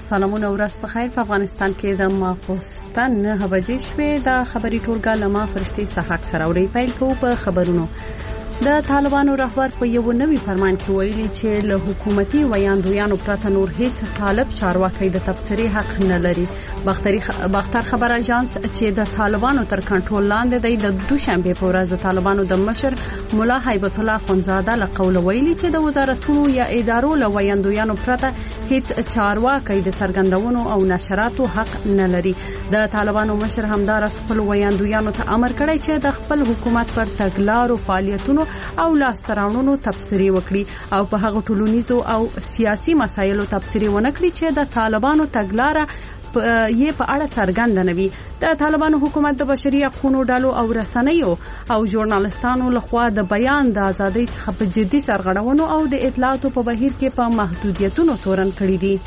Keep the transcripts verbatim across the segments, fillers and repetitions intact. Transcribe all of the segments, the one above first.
سلامونه ورځ په خیر. په افغانستان کې د ماخوستن نه بجې شوې د خبري ټولګه لمه فرشتي صحت سره اوري پیل کو په خبرونو. د طالبانو رهبر په یو نوي فرمان کې ویلي چې له حکومتي ویاندویانو پرته نور هیڅ طالب چارواکي د تبصري حق نه لري. بختري بختر خبر اژانس چې د طالبانو تر کنټرول لاندې دی د دوشنبه په ورځ د طالبانو د مشر مولا هیبت الله خونزاده له قول ویلي چې د وزارتونو یا ادارو له ویاندویانو پرته هیڅ چارواکي د څرګندونو او نشراتو حق نه لري. د طالبانو مشر همدارس خپل ویاندویانو ته امر کړی چې د خپل حکومت پر تګلارو فعالیتونو او لاسترانونو تبصري وکړي او په هغه ټولنیزو او سیاسي مسایلو تبصري ونه کړي چې د طالبانو تګلارې یې په اړه څرګند نه وي. د طالبانو حکومت د بشري حقوقو ډلو او رسنیو او ژورنالستانو لخوا د بیان د ازادۍ څخه په جدي سرغړونو او د اطلاعاتو په بهیر کې په محدودیتونو تورن کړي دي.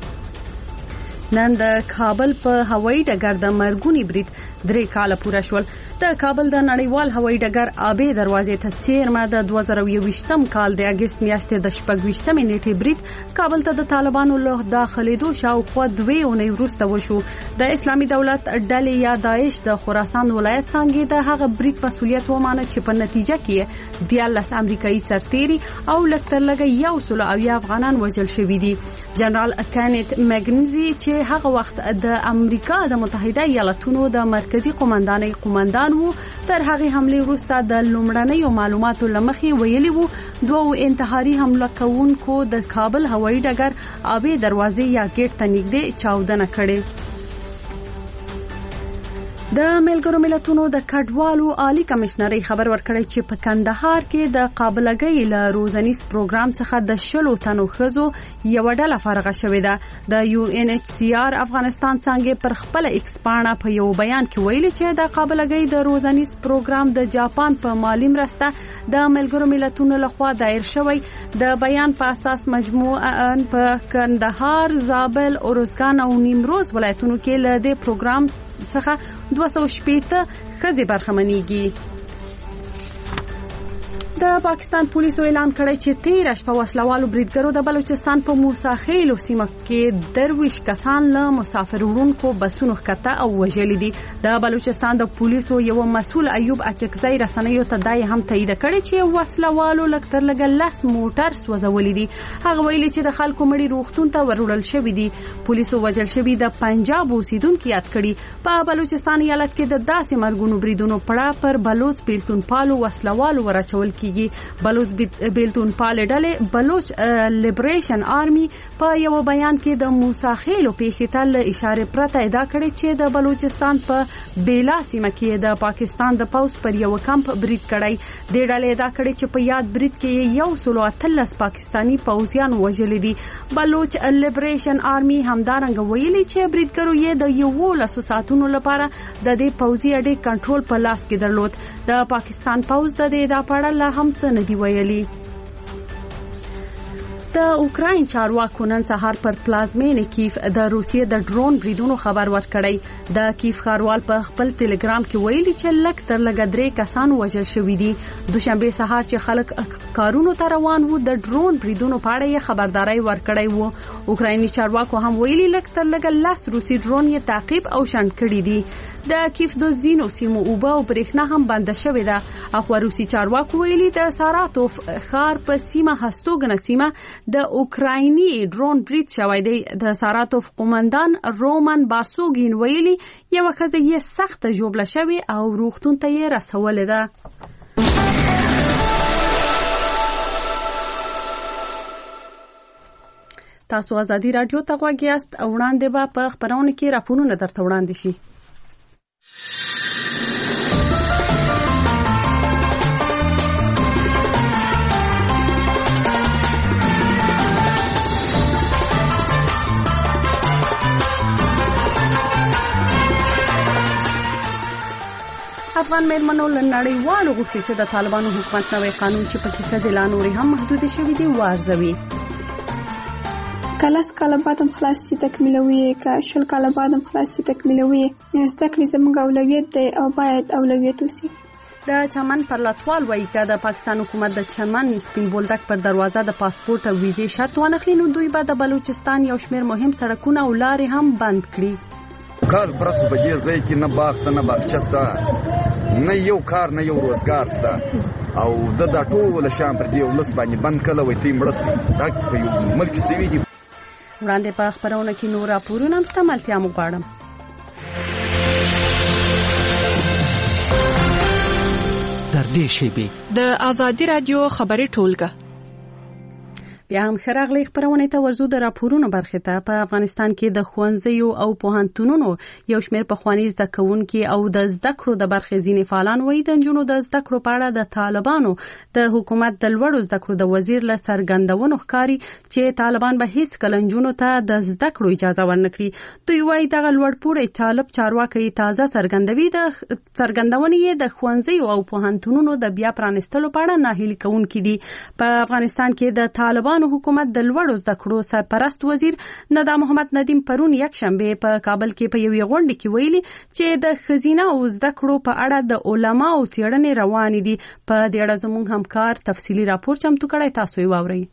نن د کابل په هوایي ډګر د مرګونی برید درې کاله پوره شول. د کابل د نړیوال هوایي ډګر آبي دروازې ته څیرمه د دوه زره یوویشتم کال د اگست میاشتې د شپږویشتمې نیټې برید کابل ته د طالبانو له داخليدو شاوخوا دوه اونۍ وروسته وشو. د اسلامي دولت ډلې یا داعش د خراسان ولایت څنګه د هغه برید مسولیت ومانه چې په نتیجه کې دیارلس امریکایي سرتیري او لکتر لګي یو سل او یا افغانان وژل شوي دي. جنرال کینت مګنزي چې هغه وخت د امریکا د متحده ایالاتونو د مرکزی قومندانۍ قومندان وو تر هغه حمله وروسته د لومړنیو معلوماتو لمخې ویلي وو دوه انتحاري حمله کوونکو د کابل هوایي ډګر آبي دروازې یا گیټ ته نږدې چاودنه کړې. د ملګرو ملتونو د کډوالو عالی کمشنري خبر ورکړی چې په کندهار کې د قابلګۍ له روزنیز پروګرام څخه د شلو تنو ښځو یو ډله فارغه شوې ده. د یو ان ایچ سی آر افغانستان څنګه پر خپل ایکسپانه په یو بیان کې ویلي چې د قابلګۍ د روزنیز پروګرام د جاپان په مالی مرسته د ملګرو ملتونو لخوا دایر شوی. د بیان په اساس مجموعاً په کندهار، زابل، اروزګان او نیمروز ولایتونو کې له دې پروګرام څخه دوه سوه شپږ ښځې برخمنېږي. د پاکستان پولیسو اعلان کړی چې تیره شپه وسلوالو بریدګرو د بلوچستان په موسی خیل سیمه کې درویش کسان له مسافر وړونکو بسونو ښکته او وژلي دي. د بلوچستان د پولیسو یو مسؤل ایوب اچکزی رسنیو ته دای هم تایید کړی چې وسلوالو لکتر لګ لس موټر سوځولي دي. هغه ویلي چې د خلکو مړي روغتون ته ورولل شوی دي. پولیسو وژل شوی د پنجاب اوسیدونکو یاد کړي. په بلوچستان ایالت کې د داسې مرګونو بریدونو پړه پر بلوچ بیلتون پالو وسلوالو ورچول کیږي. بلوچ بیلتون پال ډلې بلوچ لیبریشن آرمي په یو بیان کې د موسی خیل په خطر له اشاره پرته ادعا کړې چې د بلوچستان په بیلا سیمه کې د پاکستان د پوس پر یو کمپ برید کړی. د ډلې ادعا کړې چې په یاد برید کې یو سل او اتلس پاکستانی پوځیان وژل دي. بلوچ لیبریشن آرمي همدارنګ ویلي چې بریدګرو یې د یو لسو ساعتونو لپاره د دې پوځي اډې کنټرول په لاس کې درلود. د پاکستان پوځ د دې د پړه له هم څه نه دی ویلي. د اوکراین چارواکو نن سهار پر پلازمینې کیف د روسیې د ډرون بریدونو خبر ورکړی. د کیف ښاروال په خپل ټلګرام کې ویلي چې لک تر لګ درې کسان وژل شوي دي. دوشنبه سهار چې خلک کارونو ته روان وو د ډرون بریدونو په اړه یې خبرداري ورکړی وو. اوکرایني چارواکو هم ویلي لک تر لګ لس روسي ډرون یې تعقیب او شنډ کړي دي. د کیف د زینو سیمو اوبه او برېښنا هم بند شوې ده. اخو روسي چارواکو ویلي د ساراتوف ښار په سیمه هستوګنه سیمه د اوکرایني ډرون برید شوی دی. د ساراتوف قومندان رومن باسوګین ویلي یو ښځه یې سخت ژوبله شوی او روغتون ته یې رسولې ده. تاسو ازادي رادیو ته غوږ یاست. وړاندې به په خبرونه کې راپورونه درته وړاندې شي. افغان مېرمنو له نړیوالو غوښتي چې د طالبانو حکومت نوی قانون چې پکې ښځې لا نورې هم محدودې شوي دي وارزوي. که لس کاله بعد هم خلاصي تکمیلوي، که شل کاله بعد هم خلاصي تکمیلوي، زده کړې زموږ اولویت دی او باید اولویت وسی. د چمن پر لاتوال وایي چې د پاکستان حکومت د چمن سپین بولدک پر دروازه د پاسپورت او ویزې شرط وانخلي نو دوی به د بلوچستان یو شمېر مهم سړکونه او لارې هم بند کړي. کار پرسو په دې ځای کې نه باغ شته نه باغچه شته نه یو کار نه یو روزګار شته او د دا ټول شام پر دې ولس باندې بند کله وي تی مړسي دا په یو ملک سوي دي. وړاندې په خبرونه کې نور راپورونه هم شته ملتیا مو غواړم. در دې شیبې د آزادي رادیو خبري ټولګه بیا هم خراغلی خبرونه ته ورزو د راپورونو برخه ته. په افغانستان کې د خوانځیو او پوهنتونونو یو شمېر پخوانی زده کوونکي او د زده کړو د برخې ځینې فعالان وایي د نجونو د زده کړو په اړه د طالبانو د حکومت د لوړو زده کړو د وزیر له څرګندونو ښکاري چې طالبان به هیڅ کله نجونو ته د زده کړو اجازه ورنکړي. دوی وایي دغه لوړپوړی طالب چارواکي تازه څرګندوي د څرګندونې د خوانځیو او پوهنتونونو د بیا پرانستلو په اړه ناهیلي کوونکي دي. په افغانستان کې د طالبان حکومت د لوړو زده کړو سرپرست وزیر ندا محمد ندیم پرون یک شنبه په کابل کې په یوې غونډه کې ویلي چې د خزینه او زده کړو په اړه د علماو څېړنې روانې دي. په دې اړه زموږ همکار تفصیلی راپور چمتو کړی، تاسو یې واورئ.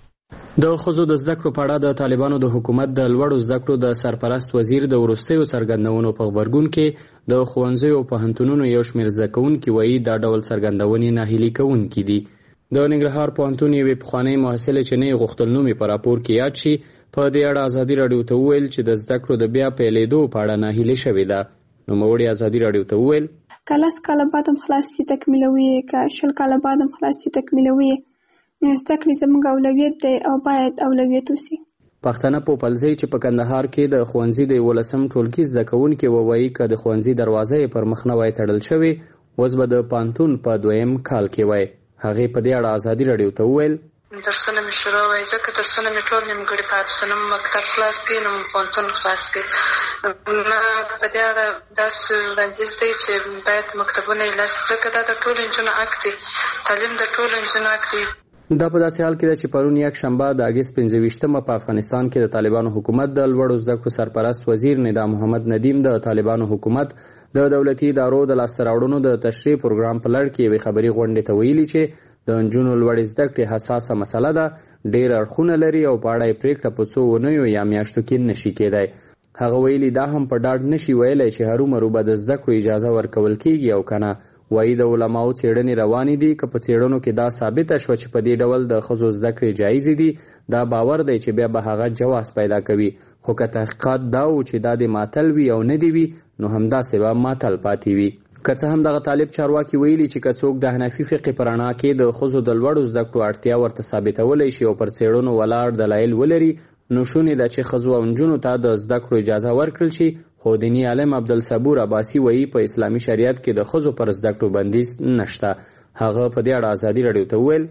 د ښځو د زده کړو په اړه د طالبانو د حکومت د لوړو زده کړو د سرپرست وزیر د وروستیو څرګندونو په غبرګون کې د ښوونځیو او پوهنتونونو یو شمېر زده کوونکي وایي دا ډول څرګندونې ناهیلي کوونکي دي. د ننګرهار پوهنتون یوې پخوانۍ محصلې چې نه یې غوښتل نوم یې په راپور کې یاد شي په دې اړه ازادي راډیو ته وویل چې د زده کړو د بیا پیلېدو په اړه ناهیلي شوې ده. نوموړي ازادي راډیو ته وویل که لس کاله بعد هم خلاصي تکمیلوي که شل کاله بعد هم خلاصي تکمیلوي زده کړې زموږ اولویت دی او باید اولویت وسي. پښتنه پوپلزی چې په کندهار کې د ښوونځي د یولسم ټولګي زده کوونکي ووایي که د ښوونځي دروازه یې پر مخ نه وای تړل شوې اوس به د پوهنتون په دویم کال کې وای. هغه په دې اړه ازادي راډیو ته وویل درسونه مې شروع وای ځکه درسونه مې ټول نیمګړي پاتې شول. نو مکتب خلاص کړي نو پوهنتون خلاص کړي. ما په دې اړه داسې وړاندیز دی چې باید مکتبونه یې خلاص کړي ځکه دا د ټولو نجونو حق دی. تعلیم د ټولو نجونو حق دی. دا په داسې حال کې ده چې پرون یک شنبه د اګست پنځه ویشتمه په افغانستان کې د طالبانو حکومت د لوړو زده کړو سرپرست وزیر ندا محمد ندیم د طالبانو حکومت د دولتي ادارو د لاسته راوړنو د تشریح پروګرام په لړ کې یوې خبري غونډې ته ویلي چې د نجونو لوړې زده کړې حساسه مسله ده، ډېر اړخونه لري او په اړه یې پرېکړه په څو اونیو یا میاشتو کې نشي کېدی. هغه ویلي دا هم په ډاډ نشي ویلی چې هرومرو به د زده کړو اجازه ورکول کېږي او که نه. وایي د علماو څېړنې روانې دي که په څېړنو کې دا ثابته شوه چې په دې ډول د ښځو زده کړې جایزې دي دا باور دی چې بیا به هغه جواز پیدا کوي. خو که تحقیقات دا و چې دا د ماتل وي او نه دی وي نو همداسې به ماتل پاتې وي. که څه هم دغه طالب چارواکي ویلي چې که څوک د حنفي فقې په رڼا کې د ښځو د لوړو زده کړو اړتیا ورته ثابتولی شي او پر څېړنو ولاړ دلایل ولري نو شونې ده چې ښځو او نجونو ته د زده کړو اجازه ورکړل شي. خو دیني عالم عبدالصبور عباسي وایي په اسلامي شریعت کې د ښځو پر زده کړو بندیز نشته. هغه په دې اړه ازادي راډیو ته وویل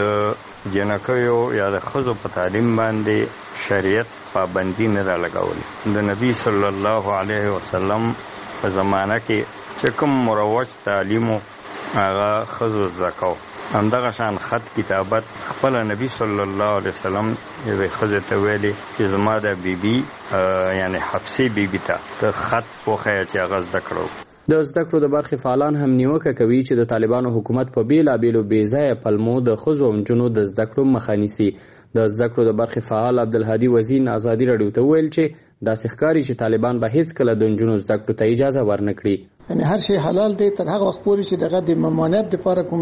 د جنکیو یا د ښځو په تعلیم باندې شریعت پابندي نه ده لګولې. د نبي صلی الله علیه وسلم په زمانه کې چې کوم مروج تعلیمو هغه ښځو زده کو. همدغه شان خط کتابت خپله نبي صلی الله علیه وسلم یوې ښځې ته ویلې چې زما د بیبي یعنی حفصې بیبي ته ته خط وښیه چې هغه زده کړو. د زده کړو د برخې فعالان هم نیوکه کوي چې د طالبانو حکومت په بیلابیلو بېځایه پلمو د ښځو او نجونو د زده کړو مخه نیسي. د زده کړو د برخې فعال عبدالهادي وزین ازادي راډیو ته وویل چې داسې ښکاري چې طالبان به هیڅکله د نجونو زده کړو ته اجازه ورنکړي. یعنی هر شی حلال دی تر هغه وخت پورې چې دغه د ممانعت لپاره کوم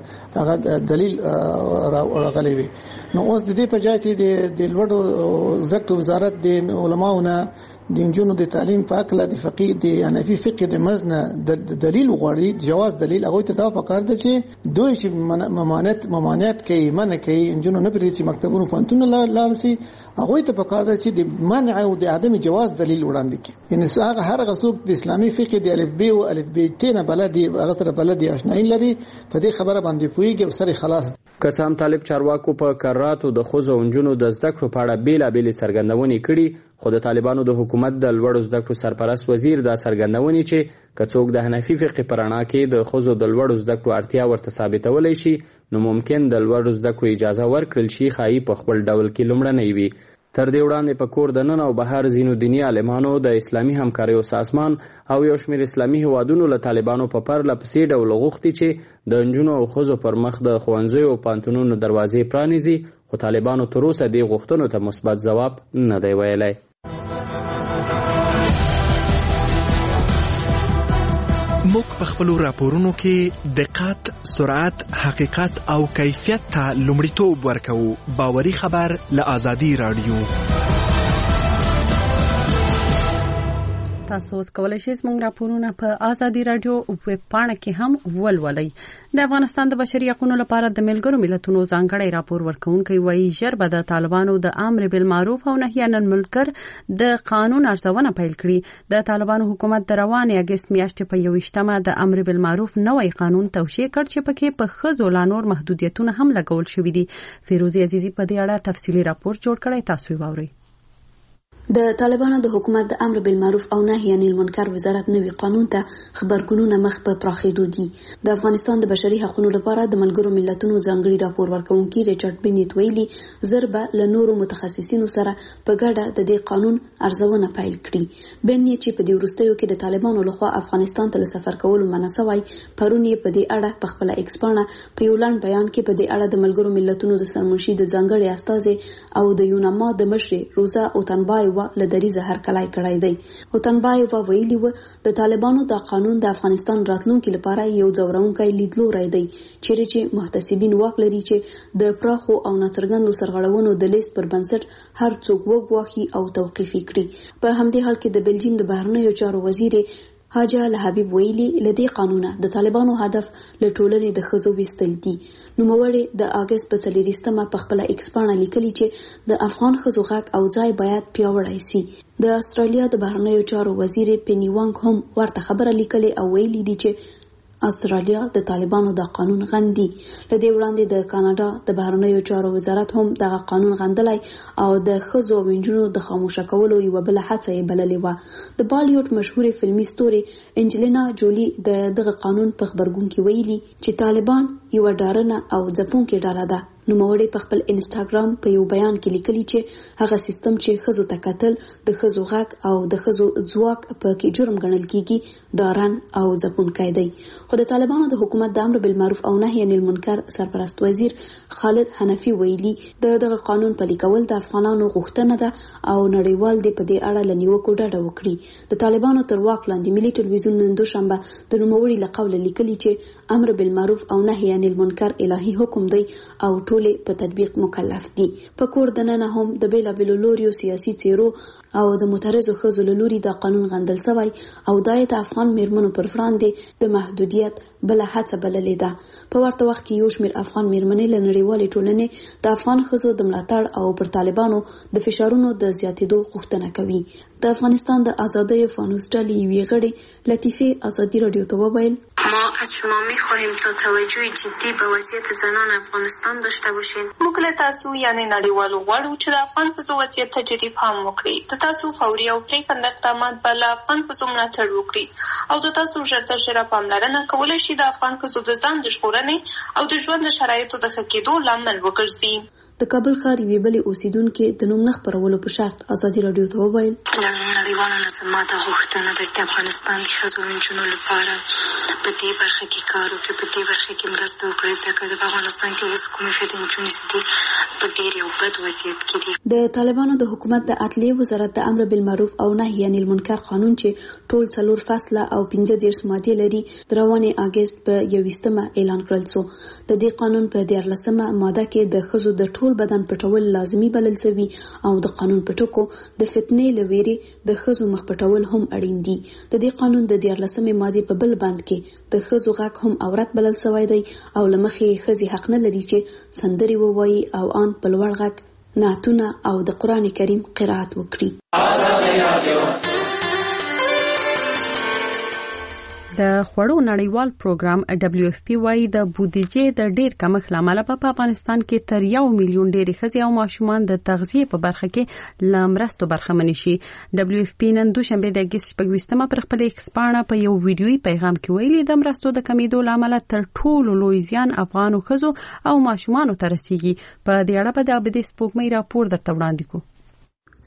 هغه دلیل راغلی وي. نو اوس د دې په ځای کې د لوړو زده کړو وزارت د علماو نه د نجونو د تعلیم په اړه د فقيه د حنفي فقه د مزنه د دلیل غواړي، جواز دلیل هغه ته دا پکار دی چې دوی چې ممانعت ممانعت کوي منع کوي نجونو نه پرې چې مکتبونو پوهنتون لاړ شي هغه ته پکار دی چې د منع او د عدم جواز دلیل وړاندې کړي. یعنی هغه هر غصوب د اسلامي فقه د الف ب او الف ب تنه بلدي هغه سره بلدي آشنایی لري په دې خبره باندې پويږي او سره خلاص. که څه هم طالب چارواکو په کراتو د ښځو او نجونو د زده کړو په اړه بیلابېلې څرګندونې کړي خو د طالبانو د حکومت د لوړو زده کړو سرپرست وزیر دا څرګندونې چې که څوک د حنفي فقې په رڼا کې د ښځو د لوړو زده کړو اړتیا ورته ثابتولی شي نو ممکن د لوړو زده کړو اجازه ورکړل شي ښایي په خپل ډول کې لومړنی وي. تر دې وړاندې په کور د نن او بهر ځینو دیني عالمانو د اسلامي همکاریو سازمان او یو شمېر اسلامي هیوادونو له طالبانو په پرله پسې ډول غوښتي چې د نجونو او ښځو پر مخ د ښوونځیو او پوهنتونونو دروازې پرانیزي، خو طالبانو تر اوسه دې غوښتنو ته مثبت ځواب نه دی ویلی. موږ په خپلو راپورونو کې دقت، سرعت، حقیقت او کیفیت ته لومړیتوب ورکوو. باوري خبر له آزادي راډیو. تاسو اوس کولای شئ زموږ راپورونه په آزادي رادیو ویب پاڼه کې هم ولولئ. د افغانستان د بشري حقوقو لپاره د ملګرو ملتونو ځانګړی راپور ورکوونکی وایي ژر به د طالبانو د امر بالمعروف او نهي عن المنکر د قانون ارزونه پیل کړي. د طالبانو حکومت د روانې اګست میاشتې په یوویشتمه د امر بالمعروف نوی قانون توشیح کړ چې پکې په ښځو لا نور محدودیتونه هم لګول شوي دي. فیروزي عزیزي په دې اړه تفصیلي راپور جوړ کړی، تاسو یې واورئ. د طالبانو د حکومت د امر بالمعروف او نهي عن المنکر وزارت نوي قانون ته خبرګونونه مخ په پراخېدو دي. د افغانستان د بشري حقوقو لپاره د ملګرو ملتونو ځانګړي راپور ورکوونکي ریچارډ بینیت ویلي زر به له نورو متخصصینو سره په ګډه د دې قانون ارزونه پیل کړي. بینیت چې په دې وروستیو کې د طالبانو لخوا افغانستان ته سفر کولو منع شوی، پرون یې په دې اړه په خپل ایکس پاڼه په یو لنډ بیان کې په دې اړه د ملګرو ملتونو د سرمنشي د ځانګړي استازي او د یوناما د مشر روزا اوتنبای له دریزه هرکلای کړای دی. اوتنبایووا ویلي و د طالبانو د قانون د افغانستان راتلونکو لپاره یو ځورونکی لیدلوری دی، چیرې چې محتسبین واک لري چې د پراخو او ناترګندو سرغړونو د لیست پر بنسټ هر څوک وګواخي او توقیفي کړي. په همدې حال کې د بلجیم د بهرنیو چارو وزیر حاجه الحبیب ویلي لدی قانونه د طالبانو هدف له ټولنې د ښځو وستل دي. نوموړی د اگست په څلورویشتمه په خپل ایکس پاڼه لیکلي چې د افغان ښځو حق او ځای باید پیاوړی شي. د استرالیا د بهرنیو چارو وزیر پینی وانګ هم ورته خبره لیکلي او ویلي دي چې استرالیا د طالبانو د قانون غندي. لدی وړاندې د کاناډا د بهرنیو چارو وزارت هم دغه قانون غندلای او د ښځو او نجونو د خاموشه کولو یو بل هڅه یې بللې و. د بالیوډ مشهور فلمي ستوري انجلینا جولی د دغه قانون په خبرګون کې ویلي چې طالبان یو ډارنه او ځپونکې ډله ده. نوموړی په خپل انسټاګرام په یو بیان کې لیکلي چې هغه سیستم چې ښځو ته قتل د ښځو حق او د ښځو ځواک په کې جرم ګڼل کیږي ډارن او ځپونکی دی. خو د طالبانو د حکومت د امر بالمعروف او نهي عن المنکر سرپرست وزیر خالد حنفي ویلي د دغه قانون پلي کول د افغانانو غوښتنه ده او نړیوال دې په دې اړه لنیوکو ډډه وکړي. د طالبانو تر واک لاندې ملي ټلویزیون نن دوشنبه د نوموړي له قوله لیکلي چې امر بالمعروف او نهي عن المنکر الهي حکم دی او ټولې په تطبیق مکلف دي. په کور دننه هم د بیلابیلو لوریو سیاسي څیرو او د مترزو ښځو له لوري د قانون غندل شوی او دا د افغان میرمنو پر وړاندې د محدودیت بل هڅه بللې ده. په ورته وخت کې یو شمېر افغان میرمنې له نړیوالې ټولنې د افغان ښځو د ملاتړ او پر طالبانو د فشارونو د زیاتېدو غوښتنه کوي. د افغانستان د آزادۍ فانوس ډلې یوې غړي لطیفه آزادي رادیو ته وویل ما از شما می‌خواهیم تا توجه جدی به وضعیت زنان افغانستان داشته باشید. موږ له تاسو یعنی نړیوالو غواړو چې د افغان ښځو وضعیت ته جدي پام وکړي. د تاسو فوري او پرېکنده اقدامات به له افغان ښځو ملاتړ وکړي او د تاسو ژر تر ژره پاملرنه کولی شي د افغان ښځو د ځان د ژغورنې او د ژوند د شرایطو د ښه کېدو لامل وګرځي. د کابل ښار یوې بلې اوسیدونکې د نوم نه خپرولو په شرط ازادي راډیو ته وویل نړیوالو نه زما دا غوښتنه ده چې د افغانستان د ښځو او نجونو لپاره په دې برخه کې کار وکړي، په دې برخه کې مرسته وکړي، ځکه د افغانستان کې اوس کومې ښځې نجونې چې دي په ډېر یو بد وضعیت کې دي. د طالبانو د حکومت د عدلیې وزارت د امر بالمعروف او نهي عن المنکر قانون چې ټول څلور فصله او پنځه دېرش مادې لري د روانې اګست په یوویشتمه اعلان کړل شو. د دې قانون په دیارلسمه ماده کې د ښځو د ټول بدن پټول لازمي بلل شوی او د قانون په ټکو د فتنې لويري د ښځو مخ پټول هم اړین دي. د دې قانون د دیارلسمه ماده په بل بند کې د ښځو حق هم عورت بلل شوی دی او لمخې ښځې حق نه لري چې سندري ووایي او ان په لوړ غږ نعتونه او د قران کریم قرائت وکړي. د خوړو نړیوال پروګرام دبليو اف پی وايي د بودیجې د ډیر کمښت لامل په افغانستان کې تر یو میلیون ډېری ښځې او ماشومان د تغذیه په برخه کې لامرستو برخمن شي. دبليو اف پی نن دوشنبه د اگست شپږویشتمه پر خپل ایکس پاڼه په یو ویډیويي پیغام کې ویلي د مرستو د کمیدو لامل تر ټولو لوی زیان افغانو ښځو او ماشومانو ته رسیږي. په دې اړه په د ابدي سپوږمۍ راپور درته وړاندې کوو.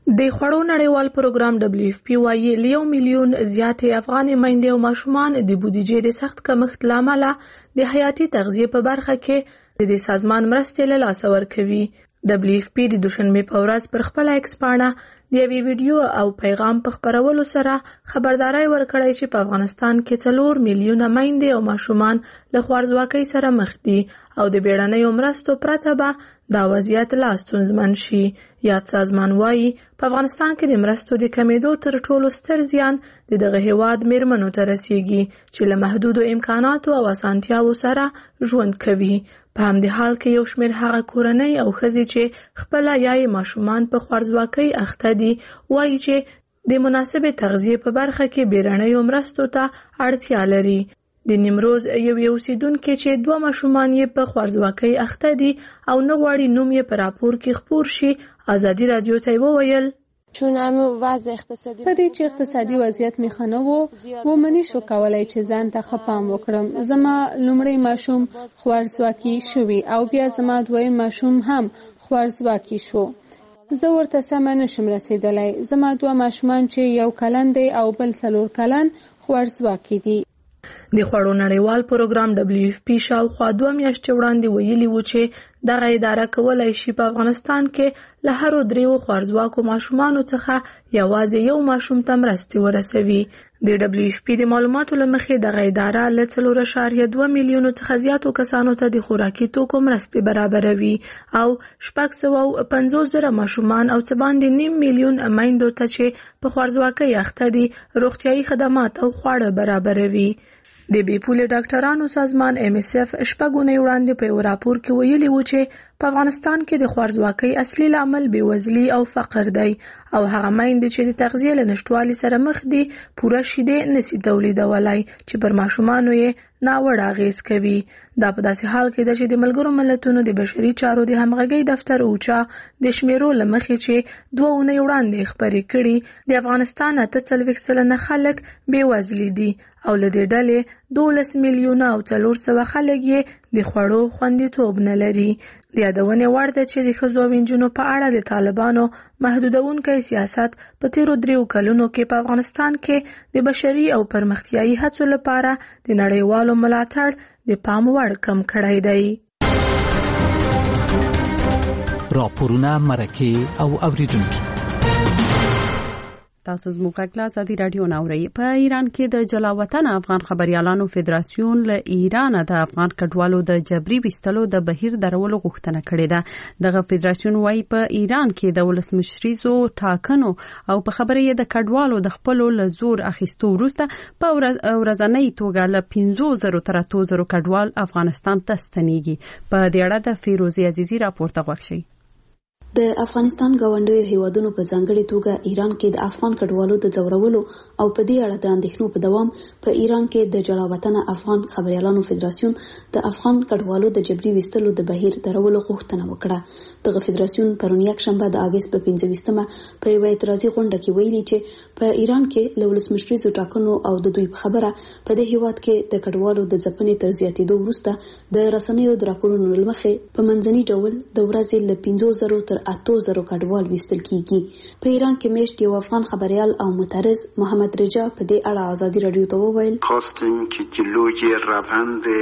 د خوړو نړیوال پروګرام دبليو اف پی وايي لیو میلیون زیاتې افغاني میندې او ماشومان د بودیجې د سخت کمښت لامل د حیاتي تغذیه په برخه کې د سازمان مرستې له لاسه ورکوي. دبليو اف پی د دوشنبه په ورځ پر خپل ایکس پاڼه د یوې ویډیو او پیغام په خپرولو سره خبرداري ورکړی چې په افغانستان کې څلور میلیونه میندې او ماشومان له خوارځواکۍ سره مخ دي او د بیړنیو مرستو پرته به دا وضعیت لا ستونزمن شي. یاد سازمان وايي په افغانستان کې د مرستو د کمیدو تر ټولو ستر زیان د دغه هیواد میرمنو ته رسیږي چې له محدودو امکاناتو او اسانتیاو سره ژوند کوي. په همدې حال کې یو شمېر هغه کورنۍ او ښځې چې خپله یا یې ماشومان په خوارځواکۍ اخته دي وایي چې د مناسبې تغذیې په برخه کې بیړنیو مرستو ته اړتیا لري. د نیمروز یو یو اوسیدونکي چې دوه ماشومان یې په خوارځواکۍ اخته دي او نه غواړي نوم یې په راپور کې خپور شي ازادي رادیو ته وویل چون همه وضع اقتصادی په دې چې اقتصادي وضعیت مې ښه نه و و منی شو کولای چې ځان ته ښه پام وکړم. زما لومړی ماشوم خوارځواکي شوی او بیا زما دویم ماشوم هم خوارځواکي شو. زه ورته سمه نشم رسیدلی. زما دوه ماشومان چې یو کلن دی او بل څلور کلن خوارځواکي دي. د خوړو نړیوال پروګرام دبليو اف پی شاوخوا دوه میاشتې وړاندې ویلي و چې دغه اداره کولی شي په افغانستان کې له هرو دریو خوارځواکو ماشومانو څخه یوازې یو ماشوم ته مرستې ورسوي. د دبليو اف پی د معلوماتو له مخې دغه اداره له څلور اعشاریه دوه میلیونو څخه زیاتو کسانو ته د خوراکي توکو مرستې برابروي او شپږ سوه او پنځوس زره ماشومان او څه باندې نیم میلیون میندو ته چې په خوارځواکۍ اخته دي روغتیایي خدمات او خواړه برابروي. د بې پولې ډاکټرانو سازمان ایم اس اف شپږ اونۍ وړاندې په یو راپور کې ویلي و چې په افغانستان کې د خوارځواکۍ اصلي لامل بېوزلي او فقر دی او هغه میندې چې د تغذیې له نشتوالي سره مخ دي پوره شیدې نشي تولیدولی چې پر ماشومانو یې ناوړه اغېز کوي. دا په داسې حال کې ده چې د ملګرو ملتونو د بشري چارو د همغږۍ دفتر اوچا د شمیرو له مخې چې دوه اونۍ وړاندې خپرې کړي د افغانستان اته څلوېښت سلنه خلک بېوزلي دي او له دې ډلې دولس میلیونه او څلور سوه خلک یې د خوړو خوندیتوب نه لري. د یادونې وړ ده چې د ښځو او نجونو په اړه د طالبانو محدودونکی سیاست په تیرو دریو کلونو کې په افغانستان کې د بشري او پرمختیایي هڅو لپاره د نړیوالو ملاتړ د پام وړ کم کړی دی. راپورونه مرکه او اوریدونکي تاسو زموږ غږ ازادي رادیو ناوړي. په ایران کې د جلاوطن افغان خبريالانو فدراسیون له ایران د افغان کډوالو د جبري وستلو د بهیر درولو غوښتنه کړې ده. دغه فدراسیون وايي په ایران کې د ولسمشریزو ټاکنو او په خبرې د کډوالو د خپل له زور اخیستو وروسته په ورځنۍ توګه له پنځه زره تر اته زره کډوال افغانستان ته ستنېږي. په دې اړه د فیروزي عزیزي راپور ته غوښ شي. د افغانستان ګاونډیو هیوادونو په ځانګړي توګه ایران کې د افغان کډوالو د ځورولو او په دې اړه د اندېښنو په دوام په ایران کې د جلاوطن افغان خبريالانو فدراسیون د افغان کډوالو د جبري وستلو د بهیر درولو غوښتنه وکړه. دغه فدراسیون پرون یک شنبه د اگست په پنځه ویشتمه په یوه اعتراضي غونډه کې ویلي چې په ایران کې له ولسمشریزو ټاکنو او د دوی په خبره په دې هیواد کې د کډوالو د ځپنې تر زیاتېدو وروسته د رسنیو د راپورونو له مخې په منځني ډول د ورځې له پنځه زره تر اته زره کډوال وستل کیږي. په ایران کې میشت یو افغان خبريال او معترض محمد رجا په دې اړه ازادي رادیو ته وویل خواستیم که جلوی روند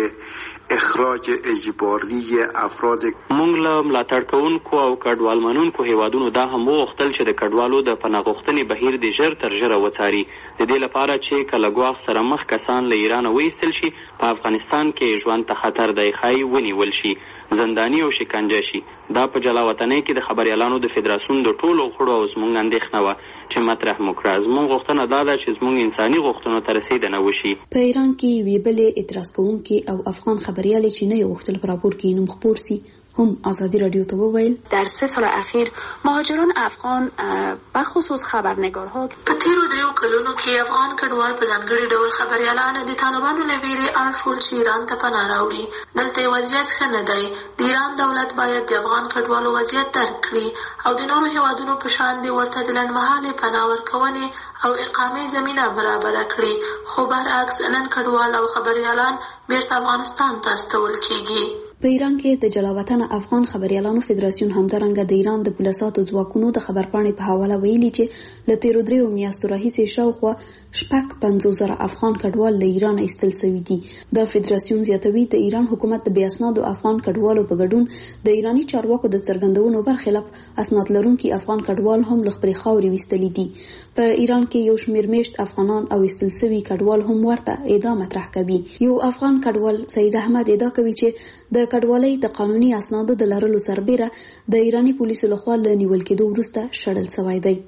اخراج اجباری افراد مونږ له ملاتړ کوونکو او کډوال منونکو هیوادونو دا هم وغوښتل چې د کډوالو د پناه غوښتنې بهیر د ژر تر ژره وڅاري د دې لپاره چې کله ګواښ سره مخ کسان له ایران وایستل شي په افغانستان کې ژوند ته خطر دی ښایي ونیول شي زنداني او شکنجه شي. دا په جلاوطنۍ کې د خبريالانو د فدراسیون د ټولو غړو او زموږ اندېښنه وه چې مطرح مو کړه. زموږ غوښتنه دا ده چې زموږ انساني غوښتنو ته رسېدنه وشي. په ایران کې یوې بلې اعتراض کوونکي او افغان خبريالې چې نه یې غوښتل په راپور کې نوم خپور سي هم ازادي رادیو ته وویل در سه سال اخیر مهاجران افغان به خصوص خبرنگارها په تیرو دریو کلونو کې افغان کډوال په ځانګړي ډول خبريالان د طالبانو له ویرې اړ شول چې ایران ته پناه راوړي. دلته وضعیت ښه نه دی. د ایران دولت باید د افغان کډوالو وضعیت درک کړي او د نورو هیوادونو په شان د ورته د لنډمهالې پناه ورکونې او اقامې زمینه برابره کړي. خو برعکس نن کډوال او خبريالان بیرته افغانستان ته استول کیږي. په ایران کې د جلاوطن افغان خبريالانو فدراسیون همدارنګه د ایران د پولیساتو ځواکونو د خبرپاڼې په حواله ویلي چې له تیرو دریو میاشتو راهیسې شاوخوا شپږ پنځوس زره افغان کډوال له ایران ایستل شوي دي. د فدراسیون زیاتوي د ایران حکومت د بې اسنادو افغان کډوالو په ګډون د ایراني چارواکو د څرګندونو برخلاف اسناد لرونکي افغان کډوال هم له خپلې خاورې ویستلي دي. په ایران کې یو شمېر میشت افغانان او ایستل شوي کډوال هم ورته ادعا مطرح کوي. یو افغان کډوال سید احمد ادعا کوي چې د کډوالۍ د قانوني اسنادو د لرلو سربیره د ایرانی پولیسو لخوا له نیول کېدو وروسته شړل شوی دی.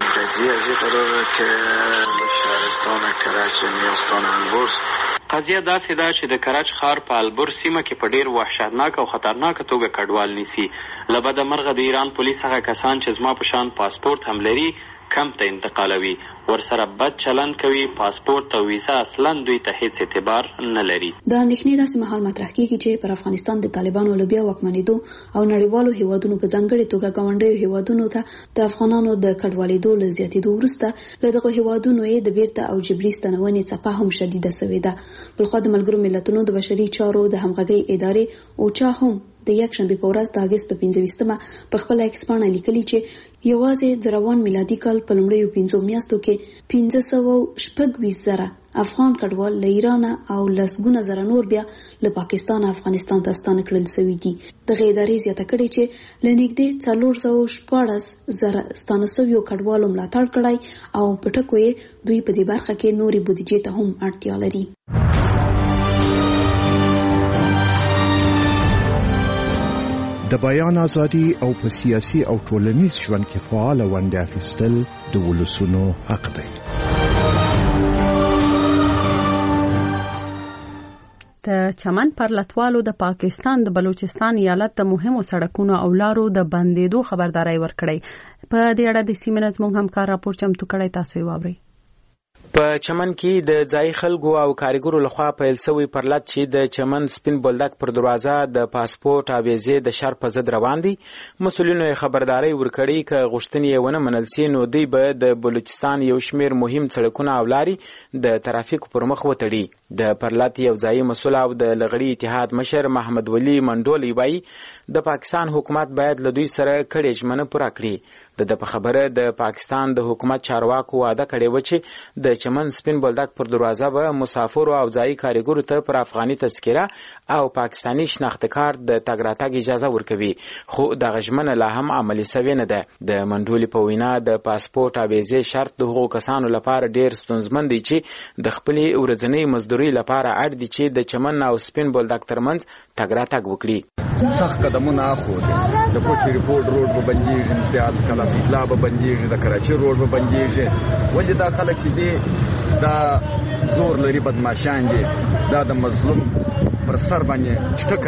قضیه داسې ده چې د کرج ښار په البرز سیمه کې په ډیر وحشتناک او خطرناک توګه کډوال نیسي. له بده مرغه د ایران پولیس هغه کسان چې زما په شان پاسپورت هم لري کم ته انتقالوي، ورسره بد چلند کوي، پاسپورت او ویزا اصلا دوی ته هیڅ اعتبار نه لري. د اندېښنې داسې مهال مطرح کیږي چې پر افغانستان د طالبانو له بیا واکمنېدو او نړیوالو هیوادونو په ځانګړې توګه ګاونډیو هیوادونو ته د افغانانو د کډوالېدو له زیاتېدو وروسته له دغو هیوادونو یې د بیرته او جبري ستنونې څپه هم شدیده شوې ده. بلخوا د ملګرو ملتونو د بشري چارو د همغږۍ ادارې اوچا هم د یک شنبې په ورځ د اګست په پنځه ویشتمه په خپله ایکس پاڼه لیکلي چې یوازې د روان میلادي کال په لومړیو پنځو میاشتو کې پنځه سوه شپږ ویشت زره افغان کډوال له ایران او لسګونه زره نور بیا له پاکستان افغانستان ته ستانه کړل شوي دي. دغه ادارې زیاته کړې چې له نږدې څلور سوه شپاړس زره ستانه شویو کډوالو ملاتړ کړی او په ټکو یې دوی په دې برخه کې نورې بودیجې ته هم اړتیا لري. د بیان ازادي او په سیاسي او ټولنیز ژوند کې فعال ونډه اخیستل د ولسونو حق دی. د چمن پر لټوالو د پاکستان د بلوچستان ایالت د مهمو سړکونو او لارو د بندیدو خبرداري ورکړی. په دې اړه د سیمې زموږ همکار راپور چمتو کړی، تاسو یې واورئ. په چمن کې د ځای خلکو او کارګرو لخوا پیل شوی پرلط چې د چمن سپین بولدک پر دروازه د پاسپورت او ویزې د شرط په ضد روان دي. مسؤلینو خبرداري ورکړي چې غوښتنې یې ونه منل سي نو دوی به د بلوچستان یو شمیر مهم سړکونه او لارې د ترافیک پر مخ وتړي. د پرلط یو ځای مسؤل او د لغړی اتحاد مشر محمد ولی منډول وایي د پاکستان حکومت باید له دوی سره کړي ژمنه پوره کړي. د په خبره د پاکستان د حکومت چارواکو وعده کړې و چې د چمن سپین بولدک پر دروازه به مسافر او ځای کارګرو ته پر افغاني تذکره او پاکستانی شناخت کارت د تګ راتګ اجازه ورکوي، خو د ژمنه لا هم عملي شوې نه ده. د منډولي په وینا د پاسپورت او ویزې شرط د هغو کسانو لپاره ډیر ستونزمن دی چې د خپلې ورځنۍ مزدوري لپاره اړ دي چې د چمن او سپین بولدک ترمنځ تګ راتګ وکړي. سخت قدمونه اخلي. د کوچ ریپورت روډ به بندیږي، نسیات کلا سیبلا به بندیږي، د کراچي روډ به بندیږي. ولې دا خلک چې دي دا زور لري، بدمعشان دي، دا د مظلوم پر سر باندې چټک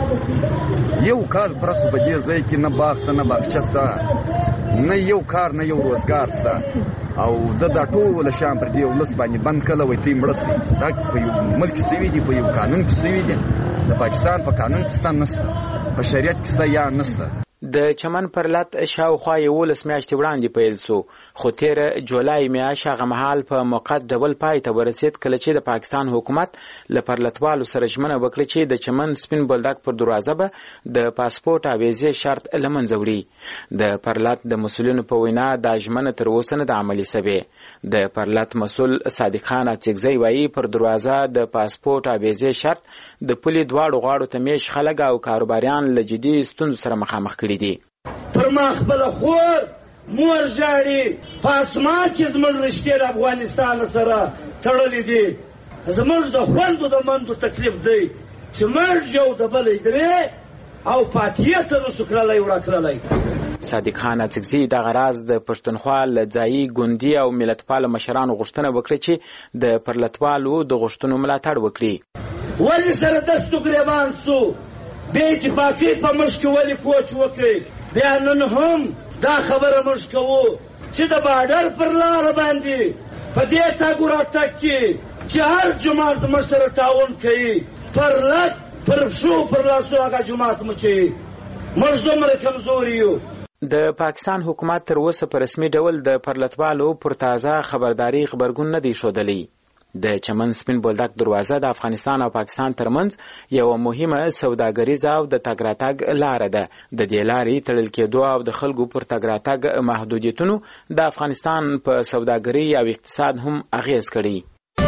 راخي. یو کال پرسو په دې ځای کې نه باغ سته نه باغچه سته، نه یو کار نه یو روزګار سته او د دا ټول شام پر دې ولس باندې بند کله وي تی مړ سي. دا په یو ملک سوي دي، په یو قانون کې سوي دي. د پاکستان په قانون کې سته نسته، په شریعت کې سته یا نسته. د چمن پرلط شاوخوا یولس میاشتې وړاندې پیل سو، خو تیره جولای میاشت هغه مهال په موقت ډول پای ته ورسېد کله چې د پاکستان حکومت له پرلطوالو سره ژمنه وکړه چې د چمن سپین بولدک پر دروازه به د پاسپورت او ویزې شرط له منځه وړي. د پرلط د مسؤلینو په وینا دا ژمنه تر اوسه نه ده عملي شوې. د پرلط مسؤل صادق خان اڅکزی وایي پر دروازه د پاسپورت او ویزې شرط د پولې دواړو غاړو ته میش خلک او کاروباریان له جدي ستونزو سره مخامخ کړي دي. پر ما خپل خور مور ژاړي، په اسمان کې زموږ رشتې د افغانستان سره تړلې دي. زموږ د خوندو د مندو تکلیف دی چې موږ یو د بلې درې او پاتې ته نسو کړلی وړه کړلی. صادق خان اڅکزي دغه راز د پښتونخوا له ځایي ګوندي او ملتپالو مشرانو غوښتنه وکړه چې د پرلطوالو د غوښتنو ملاتړ وکړي. ولې سره دستو ګریبان سو، بې اتفاقي په موږ کې ولې کوچ وکړي. بیا نن هم دا خبره موږ کوو چې د بارډر پر لاره باندې په دې تګ راتګ کې چې هر جومات موږ سره تعاون کوي، پر لټ پر پښو پر لاسو هغه جومات مو چې موږ دومره کمزوري یو. د پاکستان حکومت تر اوسه په رسمي ډول د پرلطوالو پر تازه خبرداري خبرګون نه دی ښودلی. د چمن سپین بولدک دروازه د افغانستان او پاکستان ترمنځ یو مهمه سوداګریزه او د تګ راتګ لاره ده. د دې لارې تړل کېدو او د خلکو پر تګ راتګ محدودیتونو د افغانستان په سوداګري او اقتصاد هم اغیز کړی.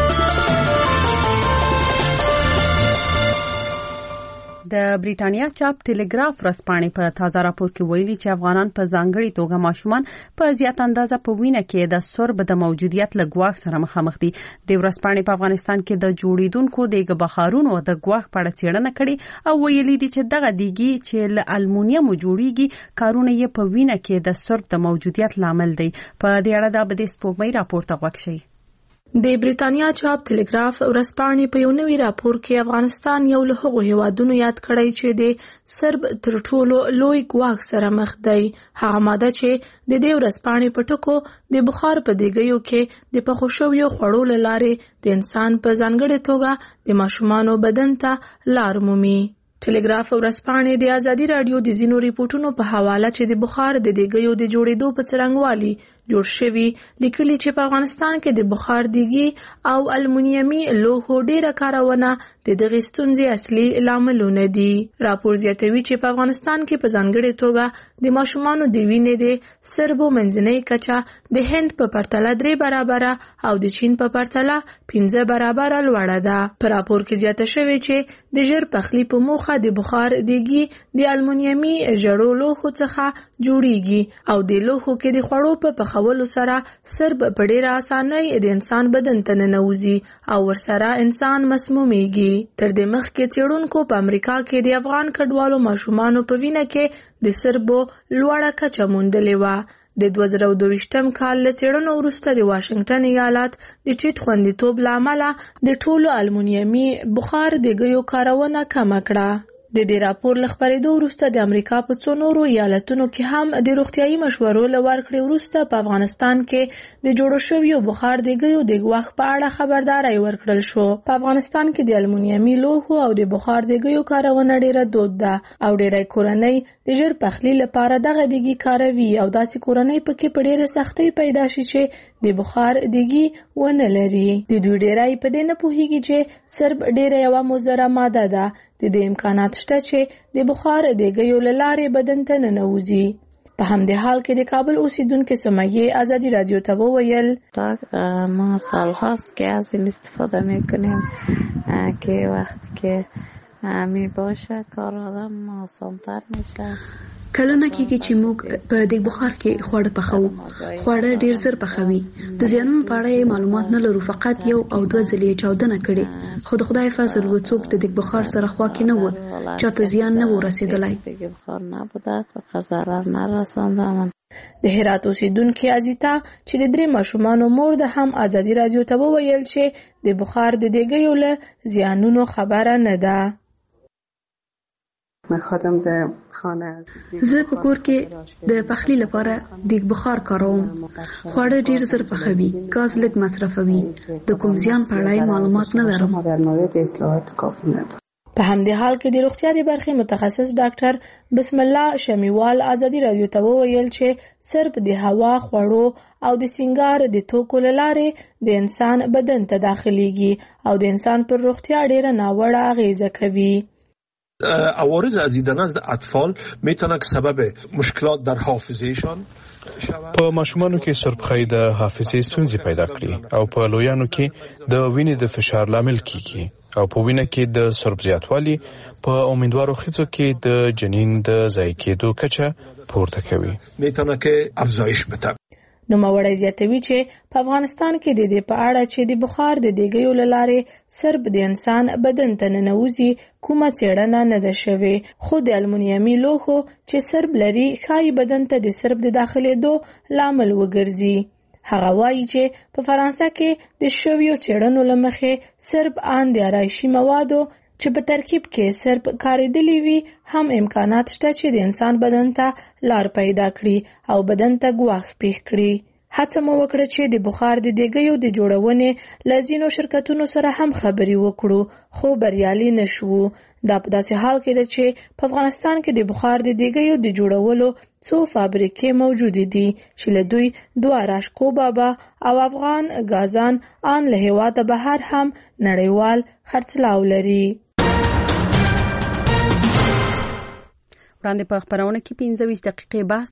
د بریټانیا چاپ ټلګراف ورځپاڼې په تازه راپور کې ویلي چې افغانان په ځانګړي توګه ماشومان په زیات اندازه په وینه کې د سرب د موجودیت له ګواښ سره مخامخ دي. د ورځپاڼې په افغانستان کې د جوړیدونکو د بخارونو د ګواښ په اړه څېړنه کړې او ویلي دي چې دغه دیګي چې له المونیم جوړیږي کارونه یې په وینه کې د سرب د موجودیت لامل دی. په دې اړه د ابدي سپوږمۍ راپور ته غوږ شئ. د بریټانیا چاپ ټلګراف ورځپاڼې په یو نوي راپور کې افغانستان یو له هغو هیوادونو یاد کړی چې د سرب تر ټولو لوی ګواښ سره مخ دی. هغه ماده چې د دې ورځپاڼې په ټکو د بخار په دیګیو کې د پخو شویو خوړو له لارې د انسان په ځانګړې توګه د ماشومانو بدن ته لار مومي. ټلګراف ورځپاڼې د ازادي رادیو د ځینو ریپورتونو په حواله چې د بخار د دیګیو د جوړېدو په څرنګوالي جوړ شوی لیکلي چې په افغانستان کې د بخار دیګي او المونیمي لوحو ډیره کارونه د دغه ستونزې اصلي لاملونه دي. راپور زیاتوي چې په افغانستان کې په ځانګړې توګه د ماشومانو د وینې د سربو منځنۍ کچه د هند په پرتله درې برابره او د چین په پرتله پنځه برابره لوړه ده. په راپور کې زیاته شوی چې د ژر پخلی په موخه د بخار دیګي د المونیمي ژړو لوحو څخه جوړیږي او د لوحو کې د خوړو په خولو سره سرب په ډیره اسانۍ د انسان بدن ته ننوځي او ورسره انسان مسمومیږي. تر دې مخکې څېړونکو په امریکا کې د افغان کډوالو ماشومانو په وینه کې د سربو لوړه کچه موندلې وه. د دوه زره دوه کال له څېړنو وروسته د واشنګټن ایالت د ټیټ خوندیتوب له امله د ټولو المونیمي بخار دیګیو کارونه کمه کړه. د دې راپور له خپرېدو وروسته د امریکا په څو نورو ایالتونو کې هم د روغتیايي مشورو له ورکړې وروسته په افغانستان کې د جوړو شویو بخار دیګیو د ګواښ په اړه خبرداری ورکړل شو. په افغانستان کې د المونیمي لوحو او د بخار دیګیو کارونه ډیره دود ده او ډیری کورنۍ د ژر پخلی لپاره دغه دیګي کاروي او داسې کورنۍ پکې په ډیره سختۍ پیدا شي چې د بخار دیګي ونه لري. د دوی ډیری په دې نه پوهیږي چې سرب ډیره یوه مضره ماده ده. د دې امکانات شته چې د بخار دیګیو له لارې بدن ته ننوځي. په همدې حال کې د کابل اوسیدونکو سمیه آزادی رادیو ته وویل ما سال هاست که از این استفاده میکنیم که وقتی که می باشه کار آدم آسانتر میشه. کلونه کېږي چې موږ په دیګ بخار کې خواړه پخوو. خواړه ډیر زر پخوي. د زیانونو په اړه معلومات نه لرو، فقط یو او دوه ځلې چاودنه کړې. خو د خدای فضل و څوک د دیګ بخار سره خوا کې نه و، چاته زیان نه و رسیدلی. دیګ بخار نبوده، فقط ضرر نرسانده. د هرات اوسیدونکي ازیتا چې د درې ماشومانو مور ده هم آزادي رادیو ته وویل چې د بخار د دیګیو له زیانونو خبره نه ده. زه په کور کې د پخلی لپاره دیګ بخار کاروم. خواړه ډیر زر پخوي، ګاز لږ مصرفوي. د کوم زیان په اړه معلومات نه لرم. په همدې حال کې د روغتیا د برخې متخصص ډاکټر بسم الله شمیوال آزادي رادیو ته وویل چې سرب د هوا، خوړو او د سینګار د توکو له لارې د انسان بدن ته داخليږي او د انسان پر روغتیا ډیره ناوړه اغیزه کوي. عوارض از دیدن از اطفال میتونه که سبب مشکلات در حافظهشان په ماشومانو کې سربخی د حافظې ستونزې پیدا کړي او په لویانو کې د وینې د فشار لامل کیږي او په وینه کې د سرب زیاتوالی په امیدوارو ښځو کې د جنین د ضایع کېدو کچه پورته کوي. میتونه که افزایش بده. نو موړی زیاتوي چې په افغانستان کې د دې په اړه چې د بخار د دیګیو له لارې سرب د انسان بدن ته ننوځي کومه څېړنه نه ده شوې، خو د المونیمي لوحو چې سرب لري ښایي بدن ته د سرب د داخلېدو لامل وګرځي. هغه وایي چې په فرانسه کې د شویو څېړنو له مخې سرب ان د آرایشي موادو چې په ترکیب کې سرب کارېدلی وي هم امکانات شته چې د انسان بدن ته لار پیدا کړي او بدن ته ګواښ پېښ کړي. هڅه مو وکړه چې د بخار د دیګیو د جوړونې لازینو شرکتونو سره هم خبري وکړو خو بریالي نشو. دا په داسې حال کې ده چې په افغانستان کې د بخار د دیګیو د جوړولو څو فابریکې موجودې دي چې له دوی دوه راشکو بابا او افغان غازان ان له هیواده بهر هم نړیوال خرڅلاو لري. وړاندې په خبرونه کې پنځه ویشت دقیقې بحث